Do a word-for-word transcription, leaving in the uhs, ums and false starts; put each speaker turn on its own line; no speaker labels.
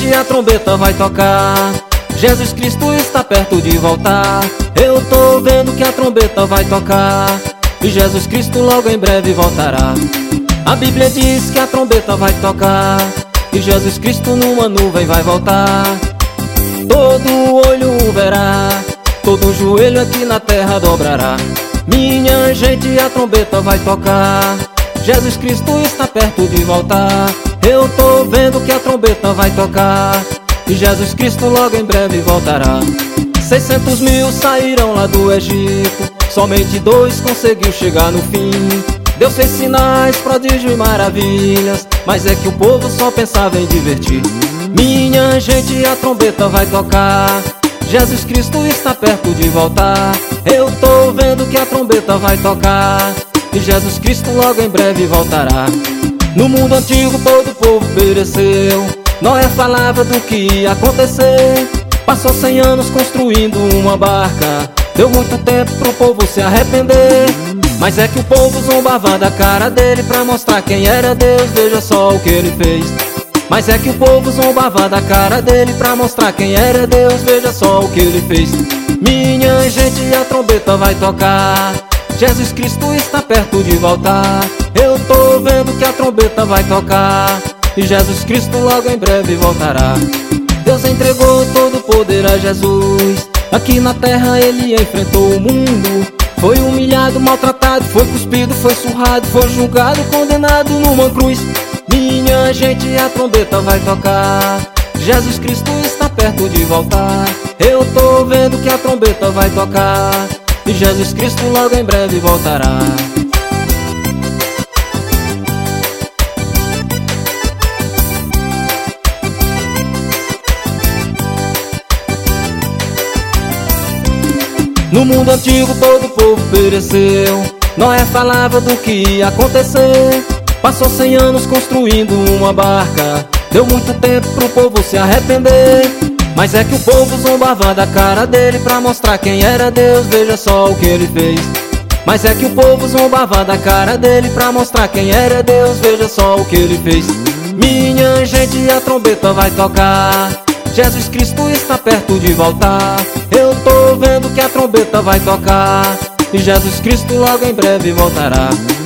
gente, a trombeta vai tocar. Jesus Cristo está perto de voltar. Eu tô vendo que a trombeta vai tocar e Jesus Cristo logo em breve voltará. A Bíblia diz que a trombeta vai tocar e Jesus Cristo numa nuvem vai voltar. Todo olho o verá, todo joelho aqui na terra dobrará. Minha gente, a trombeta vai tocar. Jesus Cristo está perto de voltar. Eu tô vendo que a trombeta vai tocar e Jesus Cristo logo em breve voltará. Seiscentos mil saíram lá do Egito, somente dois conseguiu chegar no fim. Deus fez sinais, prodígio e maravilhas, mas é que o povo só pensava em divertir. Minha gente, a trombeta vai tocar. Jesus Cristo está perto de voltar. Eu tô vendo que a trombeta vai tocar e Jesus Cristo logo em breve voltará. No mundo antigo todo o povo pereceu. Noé falava do que ia acontecer. Passou cem anos construindo uma barca. Deu muito tempo pro povo se arrepender, mas é que o povo zombava da cara dele pra mostrar quem era Deus. Veja só o que ele fez. Mas é que o povo zombava da cara dele pra mostrar quem era Deus. Veja só o que ele fez. Minha gente, a trombeta vai tocar. Jesus Cristo está perto de voltar. Eu tô vendo que a trombeta vai tocar e Jesus Cristo logo em breve voltará. Deus entregou todo o poder a Jesus. Aqui na terra ele enfrentou o mundo. Foi humilhado, maltratado, foi cuspido, foi surrado, foi julgado, condenado numa cruz. Minha gente, a trombeta vai tocar. Jesus Cristo está perto de voltar. Eu tô vendo que a trombeta vai tocar e Jesus Cristo logo em breve voltará. No mundo antigo todo o povo pereceu. Noé falava do que ia acontecer. Passou cem anos construindo uma barca. Deu muito tempo pro povo se arrepender, mas é que o povo zombava da cara dele pra mostrar quem era Deus. Veja só o que ele fez. Mas é que o povo zombava da cara dele pra mostrar quem era Deus. Veja só o que ele fez. Minha gente, a trombeta vai tocar. Jesus Cristo está perto de voltar. Eu tô vendo que a trombeta vai tocar e Jesus Cristo logo em breve voltará.